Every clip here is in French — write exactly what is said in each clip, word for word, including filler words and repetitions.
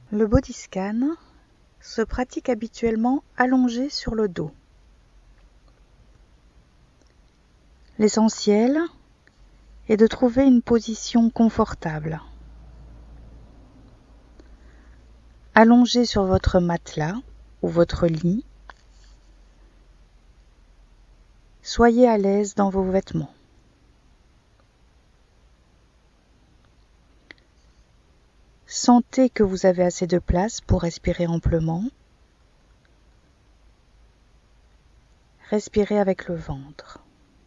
Le body scan se pratique habituellement allongé sur le dos. L'essentiel est de trouver une position confortable. Allongé sur votre matelas ou votre lit, soyez à l'aise dans vos vêtements. Sentez que vous avez assez de place pour respirer amplement. Respirez avec le ventre.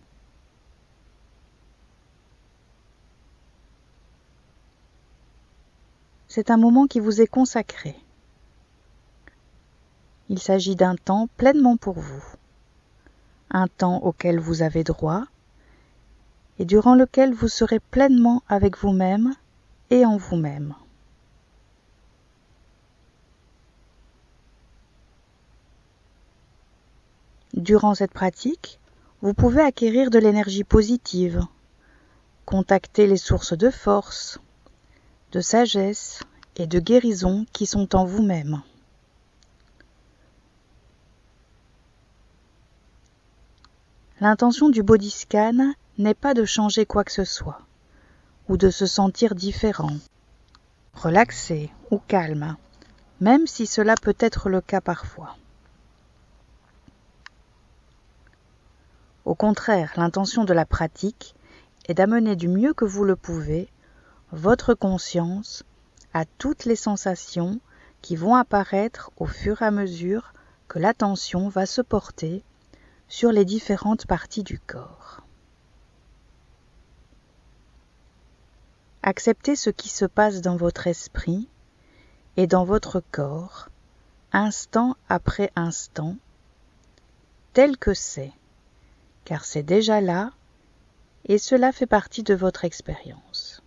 C'est un moment qui vous est consacré. Il s'agit d'un temps pleinement pour vous, un temps auquel vous avez droit et durant lequel vous serez pleinement avec vous-même et en vous-même. Durant cette pratique, vous pouvez acquérir de l'énergie positive, contacter les sources de force, de sagesse et de guérison qui sont en vous-même. L'intention du body scan n'est pas de changer quoi que ce soit, ou de se sentir différent, relaxé ou calme, même si cela peut être le cas parfois. Au contraire, l'intention de la pratique est d'amener du mieux que vous le pouvez votre conscience à toutes les sensations qui vont apparaître au fur et à mesure que l'attention va se porter sur les différentes parties du corps. Acceptez ce qui se passe dans votre esprit et dans votre corps, instant après instant, tel que c'est, car c'est déjà là et cela fait partie de votre expérience.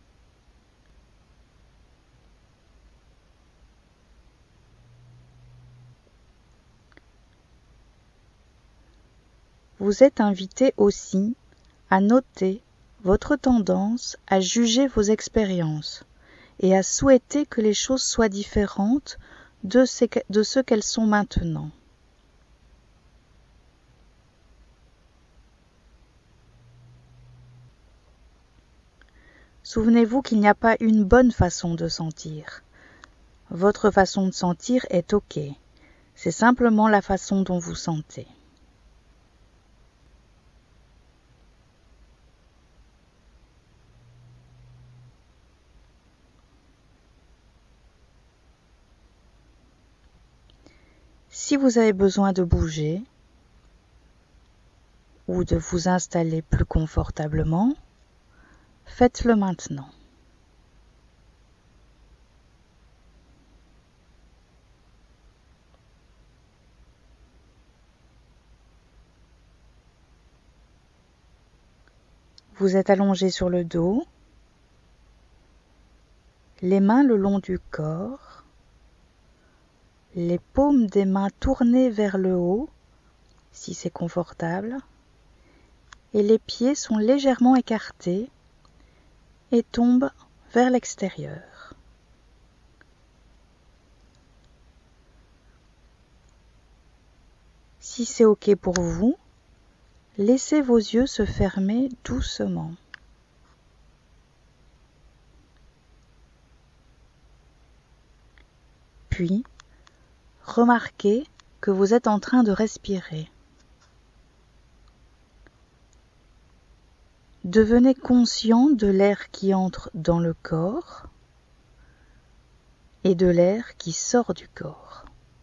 Vous êtes invité aussi à noter votre tendance à juger vos expériences et à souhaiter que les choses soient différentes de ce, de ce qu'elles sont maintenant. Souvenez-vous qu'il n'y a pas une bonne façon de sentir. Votre façon de sentir est OK. C'est simplement la façon dont vous sentez. Si vous avez besoin de bouger ou de vous installer plus confortablement, faites-le maintenant. Vous êtes allongé sur le dos, les mains le long du corps, les paumes des mains tournées vers le haut, si c'est confortable, et les pieds sont légèrement écartés et tombent vers l'extérieur. Si c'est OK pour vous, laissez vos yeux se fermer doucement. Puis, remarquez que vous êtes en train de respirer. Devenez conscient de l'air qui entre dans le corps et de l'air qui sort du corps.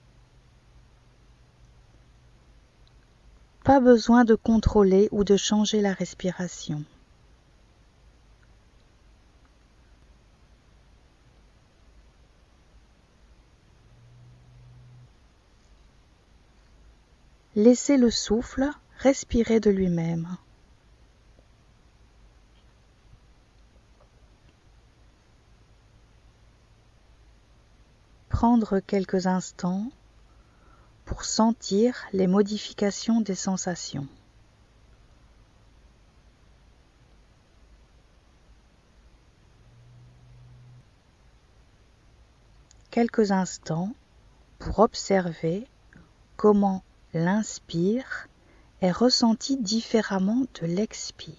Pas besoin de contrôler ou de changer la respiration. Laissez le souffle respirer de lui-même. Prendre quelques instants pour sentir les modifications des sensations. quelques instants pour observer comment l'inspire est ressenti différemment de l'expire.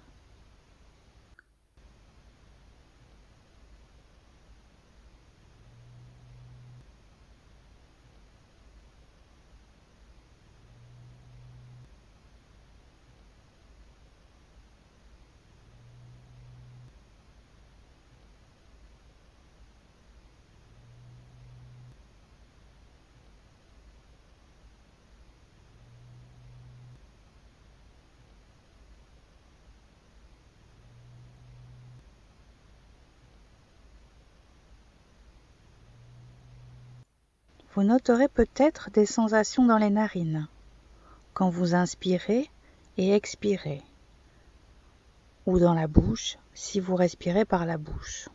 Vous noterez peut-être des sensations dans les narines quand vous inspirez et expirez, ou dans la bouche si vous respirez par la bouche.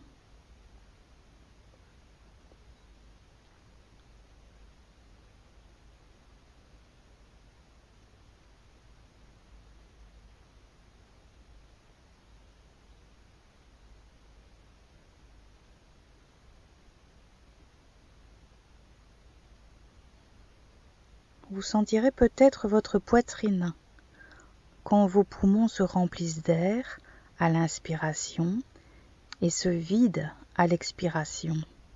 Vous sentirez peut-être votre poitrine quand vos poumons se remplissent d'air à l'inspiration et se vident à l'expiration.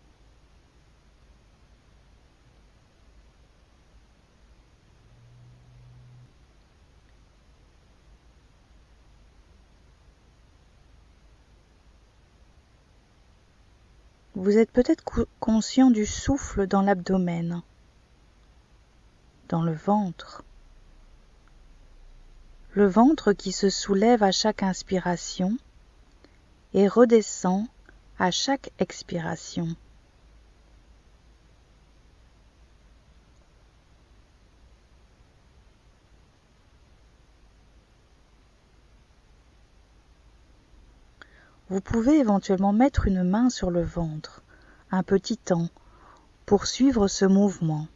Vous êtes peut-être conscient du souffle dans l'abdomen, dans le ventre. Le ventre qui se soulève à chaque inspiration et redescend à chaque expiration. Vous pouvez éventuellement mettre une main sur le ventre, un petit temps, pour suivre ce mouvement.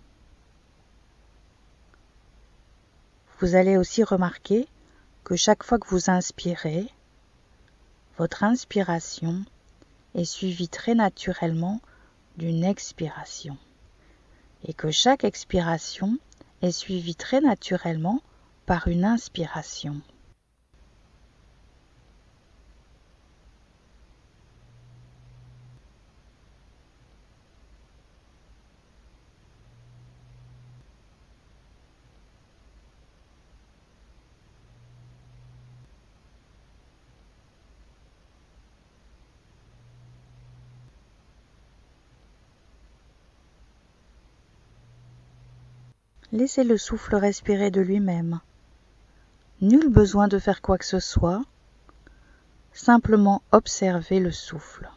Vous allez aussi remarquer que chaque fois que vous inspirez, votre inspiration est suivie très naturellement d'une expiration et que chaque expiration est suivie très naturellement par une inspiration. Laissez le souffle respirer de lui-même. Nul besoin de faire quoi que ce soit, simplement observez le souffle.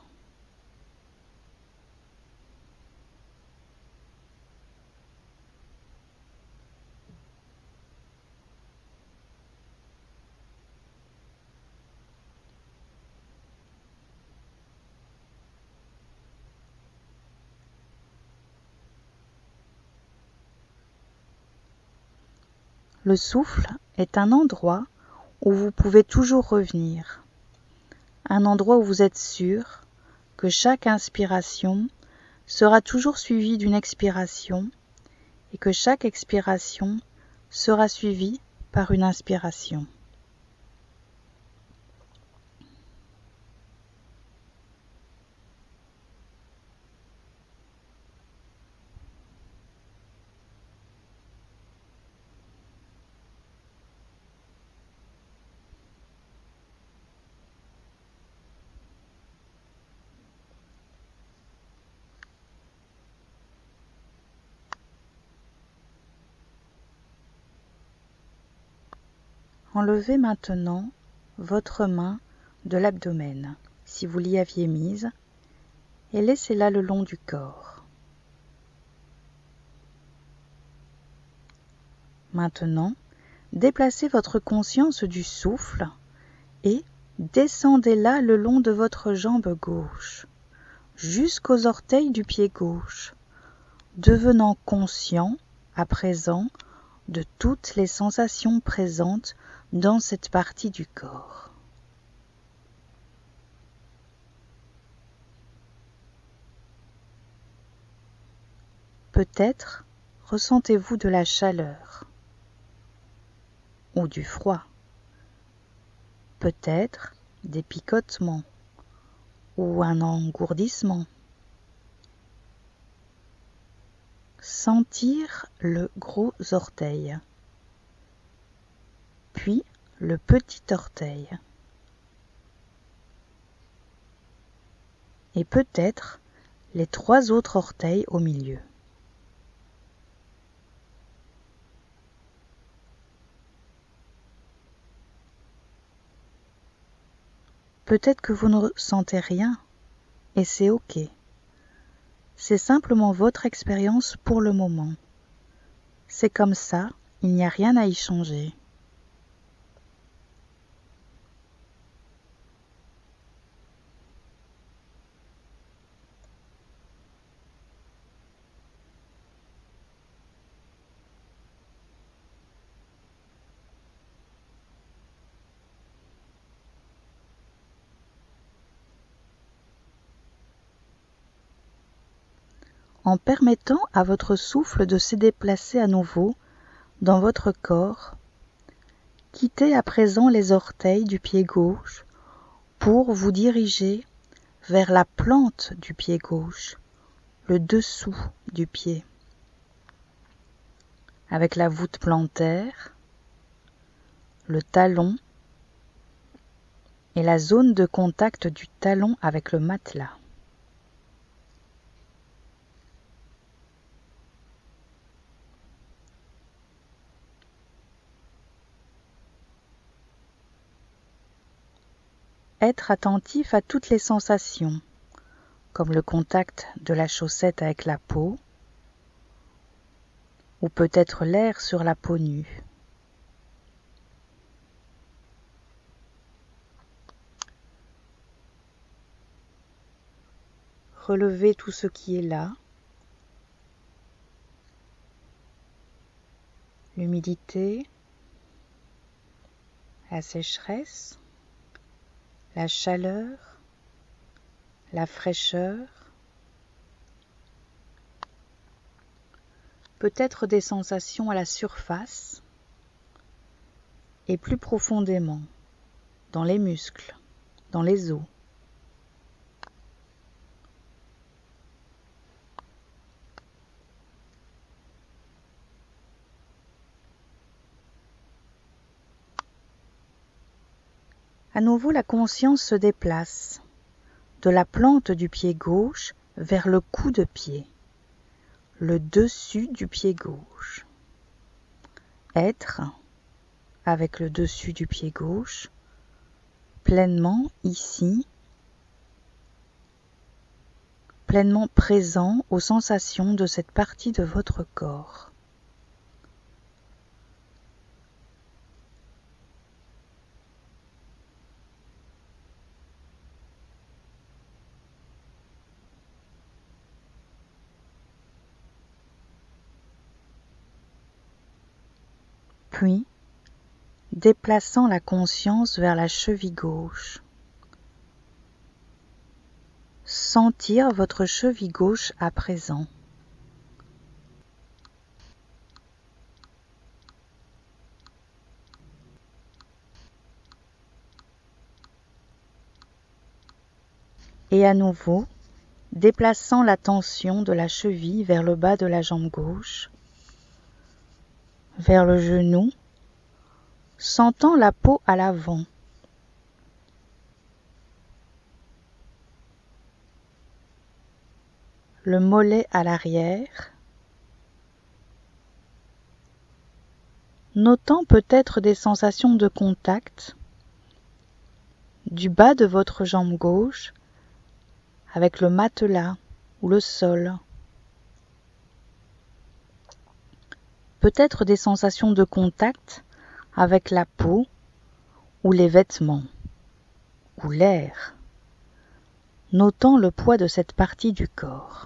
Le souffle est un endroit où vous pouvez toujours revenir, un endroit où vous êtes sûr que chaque inspiration sera toujours suivie d'une expiration et que chaque expiration sera suivie par une inspiration. Enlevez maintenant votre main de l'abdomen, si vous l'y aviez mise, et laissez-la le long du corps. Maintenant, déplacez votre conscience du souffle et descendez-la le long de votre jambe gauche, jusqu'aux orteils du pied gauche, devenant conscient à présent de toutes les sensations présentes dans cette partie du corps. Peut-être ressentez-vous de la chaleur ou du froid, peut-être des picotements ou un engourdissement. Sentir le gros orteil, puis le petit orteil, et peut-être les trois autres orteils au milieu. Peut-être que vous ne ressentez rien, et c'est ok. C'est simplement votre expérience pour le moment. C'est comme ça, il n'y a rien à y changer. En permettant à votre souffle de se déplacer à nouveau dans votre corps, quittez à présent les orteils du pied gauche pour vous diriger vers la plante du pied gauche, le dessous du pied, avec la voûte plantaire, le talon et la zone de contact du talon avec le matelas. Être attentif à toutes les sensations, comme le contact de la chaussette avec la peau, ou peut-être l'air sur la peau nue. Relevez tout ce qui est là, l'humidité, la sécheresse, la chaleur, la fraîcheur, peut-être des sensations à la surface et plus profondément, dans les muscles, dans les os. À nouveau, la conscience se déplace de la plante du pied gauche vers le cou de pied, le dessus du pied gauche. Être avec le dessus du pied gauche, pleinement ici, pleinement présent aux sensations de cette partie de votre corps. Puis, déplaçant la conscience vers la cheville gauche. Sentir votre cheville gauche à présent. Et à nouveau, déplaçant la tension de la cheville vers le bas de la jambe gauche, vers le genou, sentant la peau à l'avant. Le mollet à l'arrière, notant peut-être des sensations de contact du bas de votre jambe gauche avec le matelas ou le sol. Peut-être des sensations de contact avec la peau ou les vêtements ou l'air, notant le poids de cette partie du corps.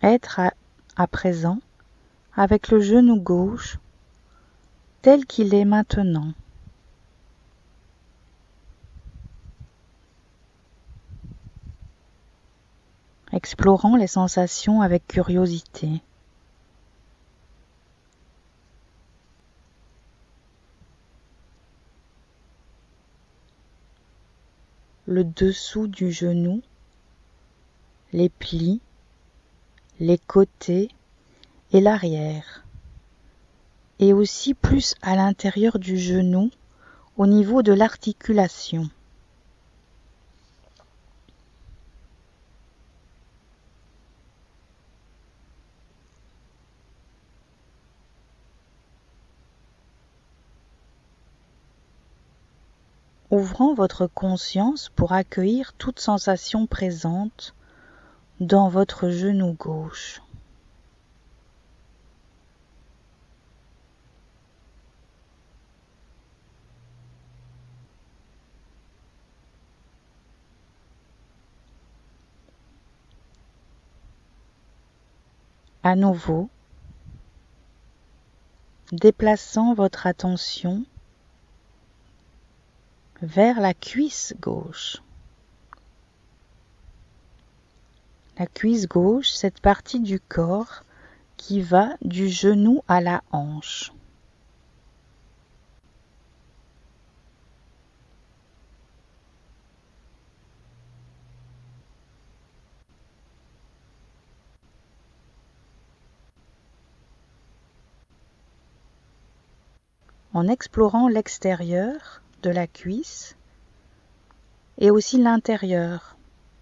Être à, à présent avec le genou gauche tel qu'il est maintenant. Explorant les sensations avec curiosité. Le dessous du genou, les plis, les côtés et l'arrière, et aussi plus à l'intérieur du genou, au niveau de l'articulation. Ouvrant votre conscience pour accueillir toute sensation présente dans votre genou gauche. À nouveau, déplaçant votre attention vers la cuisse gauche. La cuisse gauche, cette partie du corps qui va du genou à la hanche. En explorant l'extérieur de la cuisse et aussi l'intérieur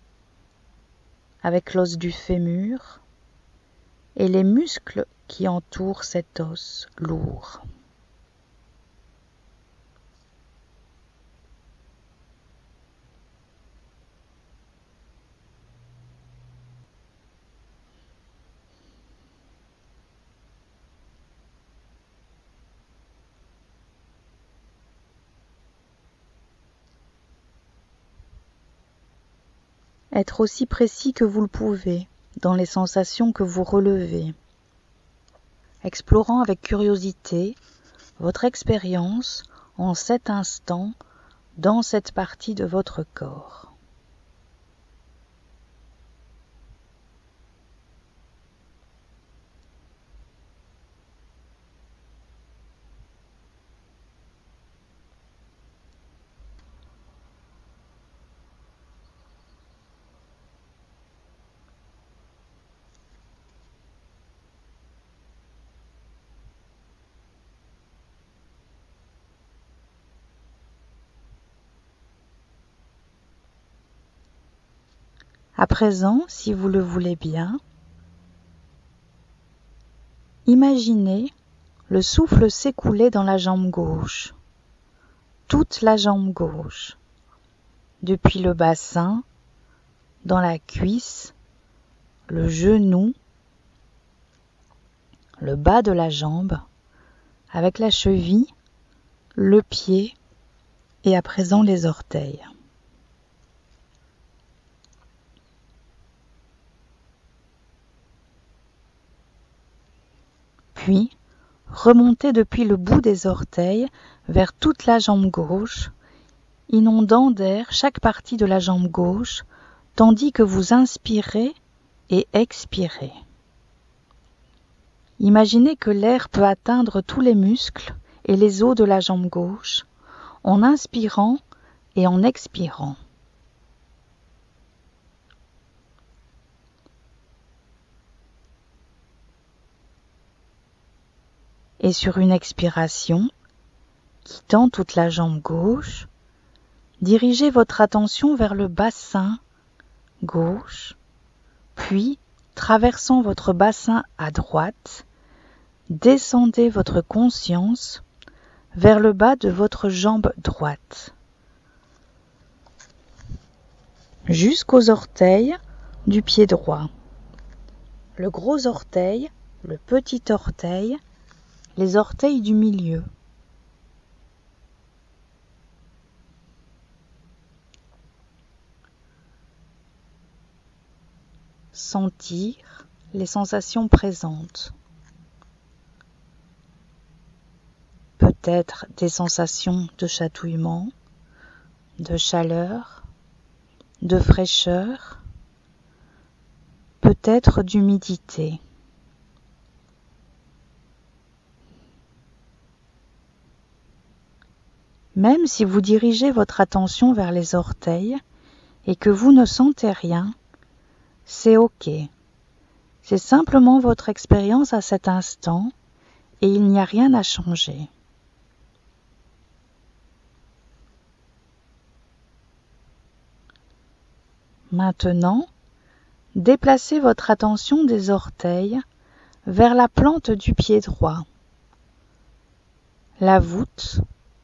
avec l'os du fémur et les muscles qui entourent cet os lourd. Être aussi précis que vous le pouvez dans les sensations que vous relevez, explorant avec curiosité votre expérience en cet instant dans cette partie de votre corps. À présent, si vous le voulez bien, imaginez le souffle s'écouler dans la jambe gauche, toute la jambe gauche, depuis le bassin, dans la cuisse, le genou, le bas de la jambe, avec la cheville, le pied et à présent les orteils. Puis, remontez depuis le bout des orteils vers toute la jambe gauche, inondant d'air chaque partie de la jambe gauche, tandis que vous inspirez et expirez. Imaginez que l'air peut atteindre tous les muscles et les os de la jambe gauche, en inspirant et en expirant. Et sur une expiration, quittant toute la jambe gauche, dirigez votre attention vers le bassin gauche, puis, traversant votre bassin à droite, descendez votre conscience vers le bas de votre jambe droite, jusqu'aux orteils du pied droit. Le gros orteil, le petit orteil, les orteils du milieu. Sentir les sensations présentes. Peut-être des sensations de chatouillement, de chaleur, de fraîcheur, peut-être d'humidité. Même si vous dirigez votre attention vers les orteils et que vous ne sentez rien, c'est ok. C'est simplement votre expérience à cet instant et il n'y a rien à changer. Maintenant, déplacez votre attention des orteils vers la plante du pied droit, la voûte,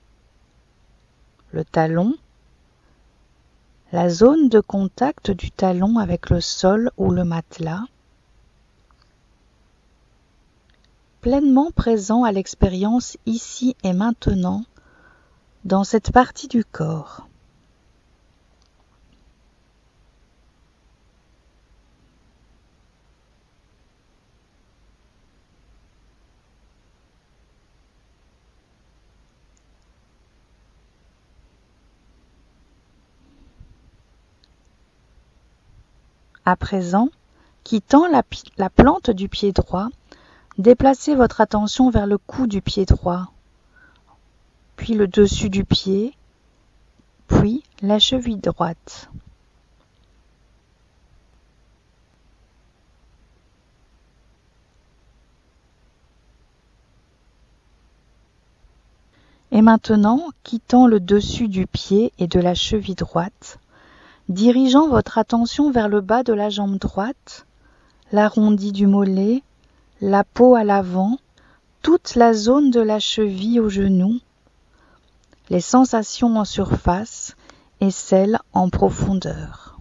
le talon, la zone de contact du talon avec le sol ou le matelas, pleinement présent à l'expérience ici et maintenant dans cette partie du corps. À présent, quittant la, la plante du pied droit, déplacez votre attention vers le cou du pied droit, puis le dessus du pied, puis la cheville droite. Et maintenant, quittant le dessus du pied et de la cheville droite, dirigeant votre attention vers le bas de la jambe droite, l'arrondi du mollet, la peau à l'avant, toute la zone de la cheville au genou, les sensations en surface et celles en profondeur.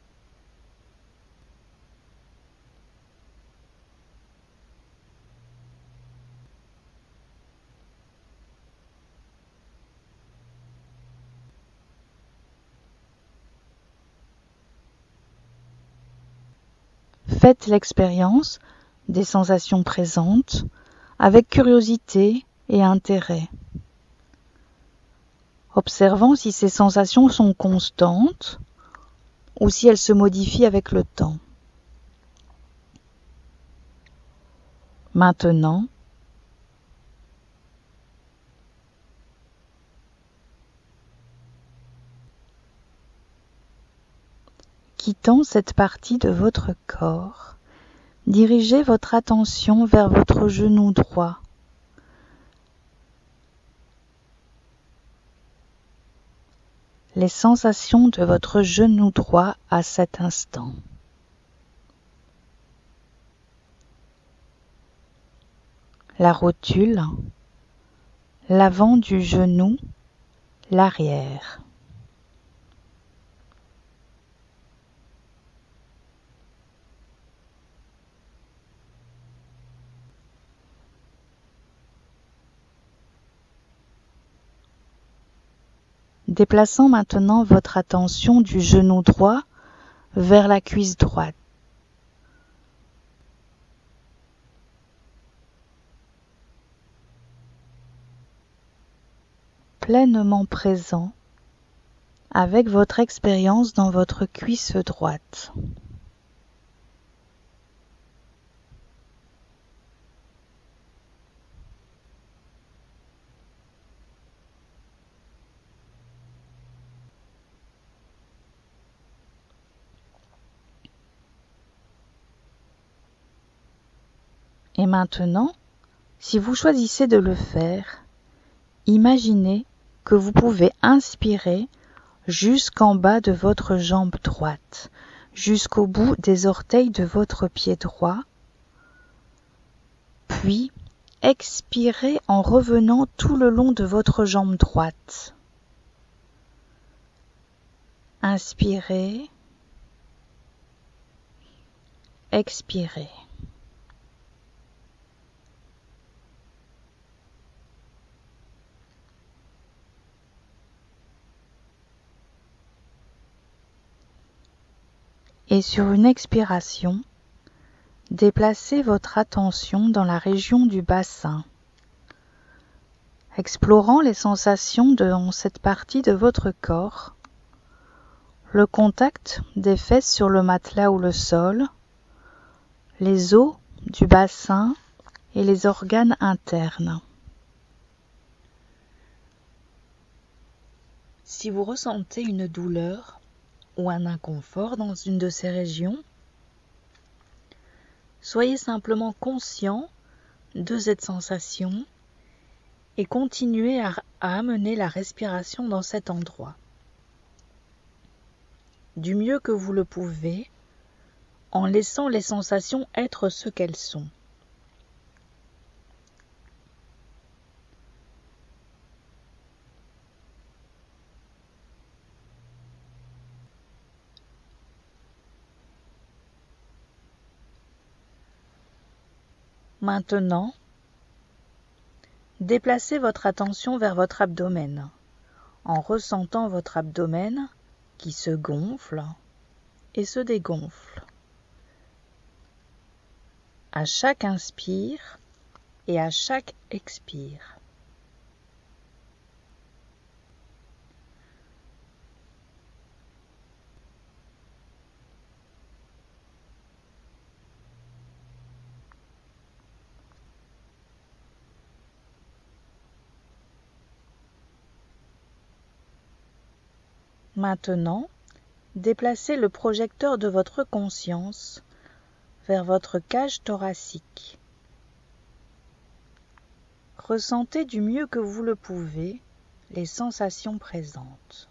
Faites l'expérience des sensations présentes avec curiosité et intérêt, observant si ces sensations sont constantes ou si elles se modifient avec le temps. Maintenant, quittant cette partie de votre corps, dirigez votre attention vers votre genou droit. Les sensations de votre genou droit à cet instant. La rotule, l'avant du genou, l'arrière. Déplaçant maintenant votre attention du genou droit vers la cuisse droite. Pleinement présent avec votre expérience dans votre cuisse droite. Et maintenant, si vous choisissez de le faire, imaginez que vous pouvez inspirer jusqu'en bas de votre jambe droite, jusqu'au bout des orteils de votre pied droit, puis expirez en revenant tout le long de votre jambe droite. Inspirez, expirez. Et sur une expiration, Déplacez votre attention dans la région du bassin, explorant les sensations dans cette partie de votre corps, le contact des fesses sur le matelas ou le sol, les os du bassin et les organes internes. Si vous ressentez une douleur ou un inconfort dans une de ces régions, soyez simplement conscient de cette sensation et continuez à, à amener la respiration dans cet endroit. Du mieux que vous le pouvez, en laissant les sensations être ce qu'elles sont. Maintenant, déplacez votre attention vers votre abdomen, en ressentant votre abdomen qui se gonfle et se dégonfle. À chaque inspire et à chaque expire. Maintenant, déplacez le projecteur de votre conscience vers votre cage thoracique. Ressentez du mieux que vous le pouvez les sensations présentes.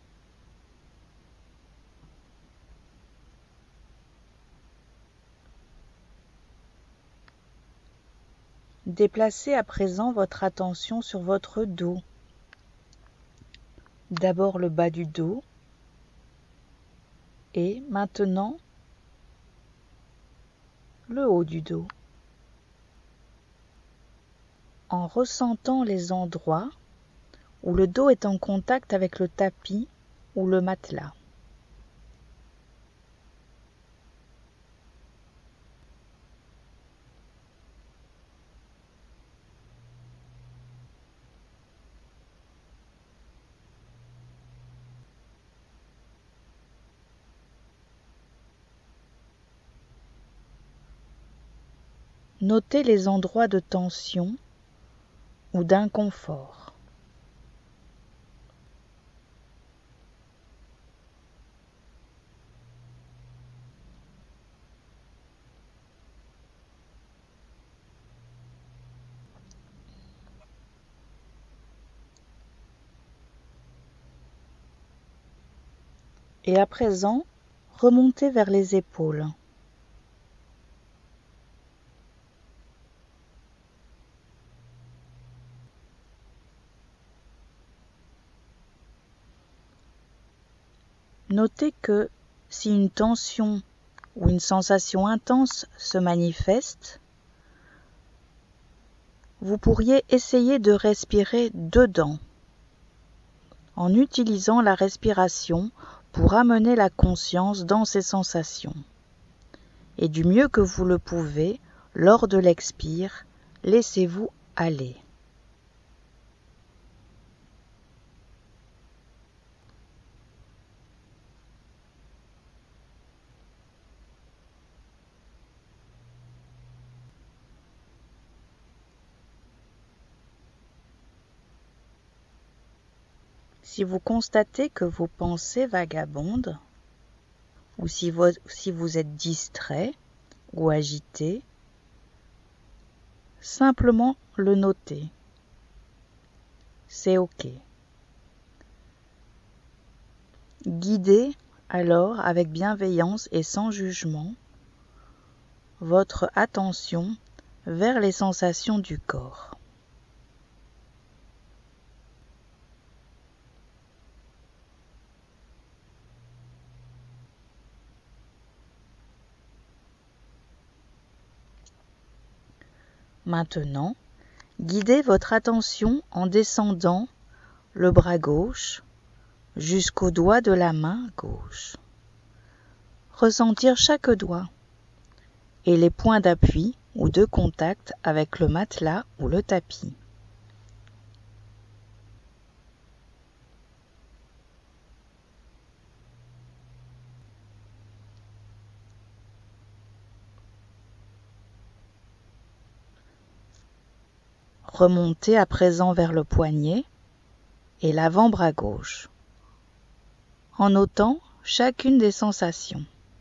Déplacez à présent votre attention sur votre dos. D'abord le bas du dos et maintenant le haut du dos. En ressentant les endroits où le dos est en contact avec le tapis ou le matelas. Notez les endroits de tension ou d'inconfort. Et à présent, remontez vers les épaules. Notez que si une tension ou une sensation intense se manifeste, vous pourriez essayer de respirer dedans, en utilisant la respiration pour amener la conscience dans ces sensations. Et du mieux que vous le pouvez, lors de l'expire, laissez-vous aller. Si vous constatez que vos pensées vagabondent, ou si vous, si vous êtes distrait ou agité, simplement le noter. C'est OK. Guidez alors avec bienveillance et sans jugement votre attention vers les sensations du corps. Maintenant, guidez votre attention en descendant le bras gauche jusqu'au doigt de la main gauche. Ressentir chaque doigt et les points d'appui ou de contact avec le matelas ou le tapis. Remontez à présent vers le poignet et l'avant-bras gauche, en notant chacune des sensations.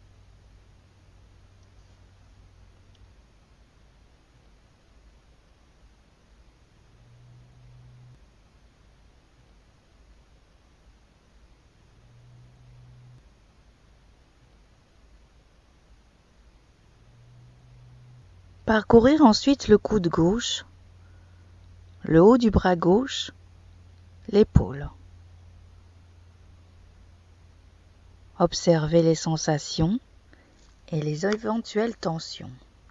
Parcourir ensuite le coude gauche, le haut du bras gauche, l'épaule. Observez les sensations et les éventuelles tensions.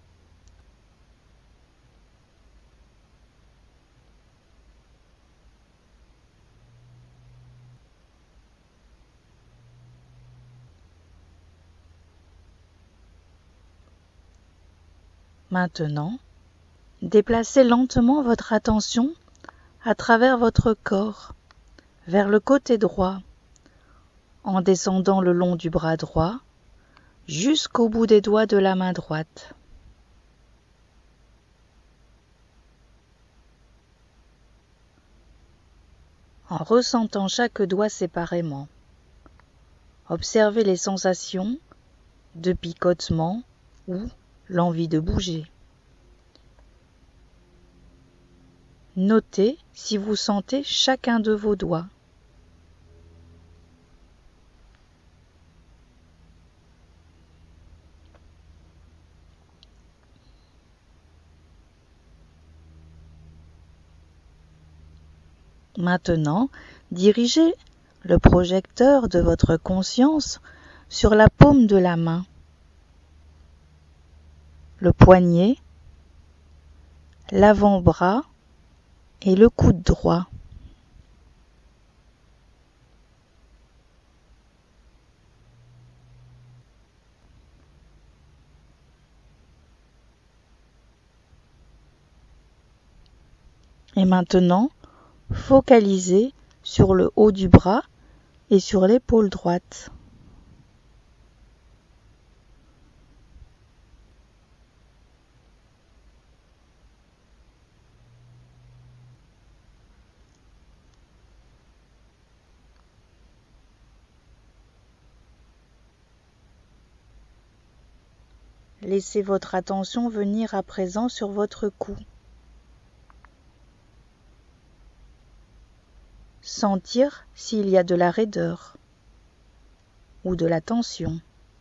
Maintenant, déplacez lentement votre attention à travers votre corps vers le côté droit, en descendant le long du bras droit jusqu'au bout des doigts de la main droite. En ressentant chaque doigt séparément, observez les sensations de picotement ou l'envie de bouger. Notez si vous sentez chacun de vos doigts. Maintenant, dirigez le projecteur de votre conscience sur la paume de la main, le poignet, l'avant-bras et le coude droit. Et maintenant, focalisez sur le haut du bras et sur l'épaule droite. Laissez votre attention venir à présent sur votre cou. Sentir s'il y a de la raideur ou de la tension.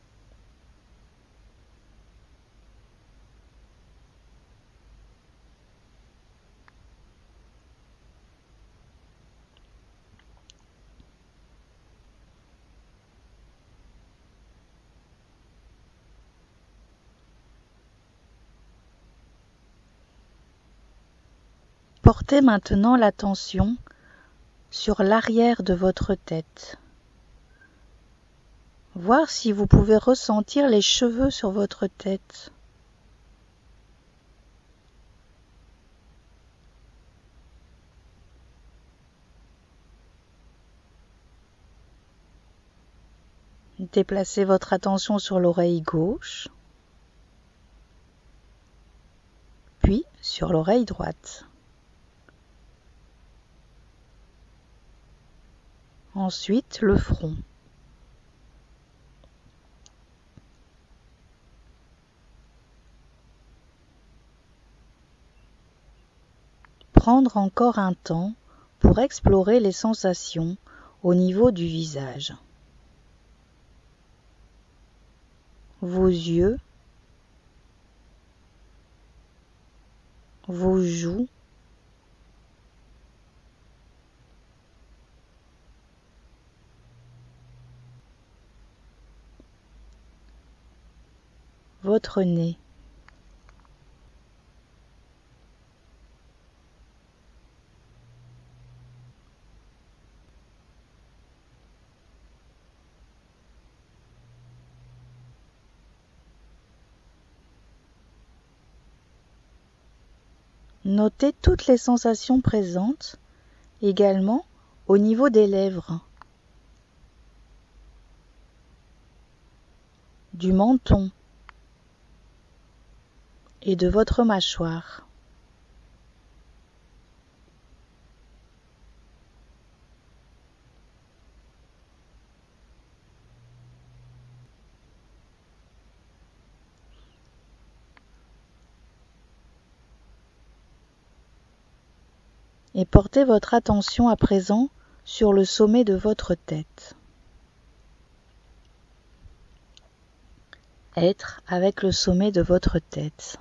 Portez maintenant l'attention sur l'arrière de votre tête. Voir si vous pouvez ressentir les cheveux sur votre tête. Déplacez votre attention sur l'oreille gauche, puis sur l'oreille droite. Ensuite, le front. Prendre encore un temps pour explorer les sensations au niveau du visage. Vos yeux, vos joues, votre nez. Notez toutes les sensations présentes, également au niveau des lèvres, du menton et de votre mâchoire. Et portez votre attention à présent sur le sommet de votre tête. Être avec le sommet de votre tête.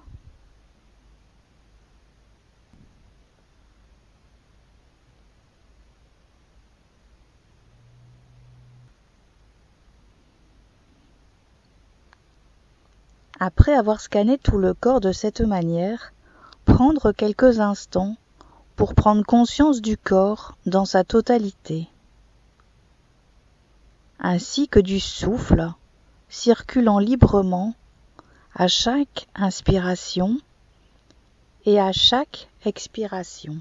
Après avoir scanné tout le corps de cette manière, prendre quelques instants pour prendre conscience du corps dans sa totalité, ainsi que du souffle circulant librement à chaque inspiration et à chaque expiration.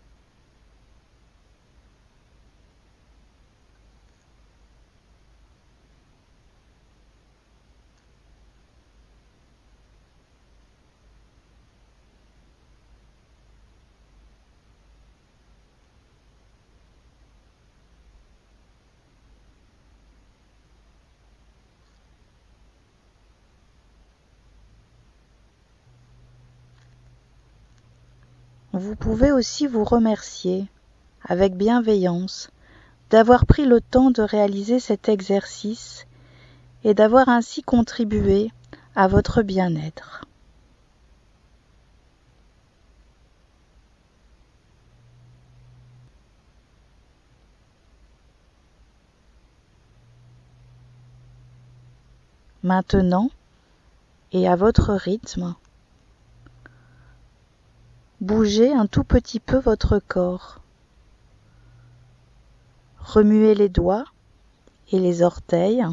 Vous pouvez aussi vous remercier, avec bienveillance, d'avoir pris le temps de réaliser cet exercice et d'avoir ainsi contribué à votre bien-être. Maintenant, et à votre rythme, bougez un tout petit peu votre corps. Remuez les doigts et les orteils.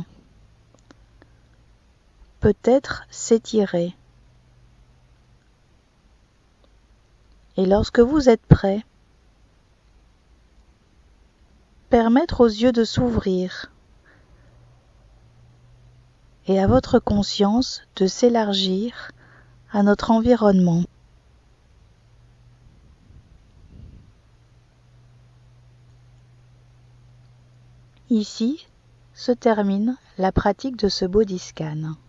Peut-être s'étirer. Et lorsque vous êtes prêt, permettre aux yeux de s'ouvrir et à votre conscience de s'élargir à notre environnement. Ici se termine la pratique de ce body scan.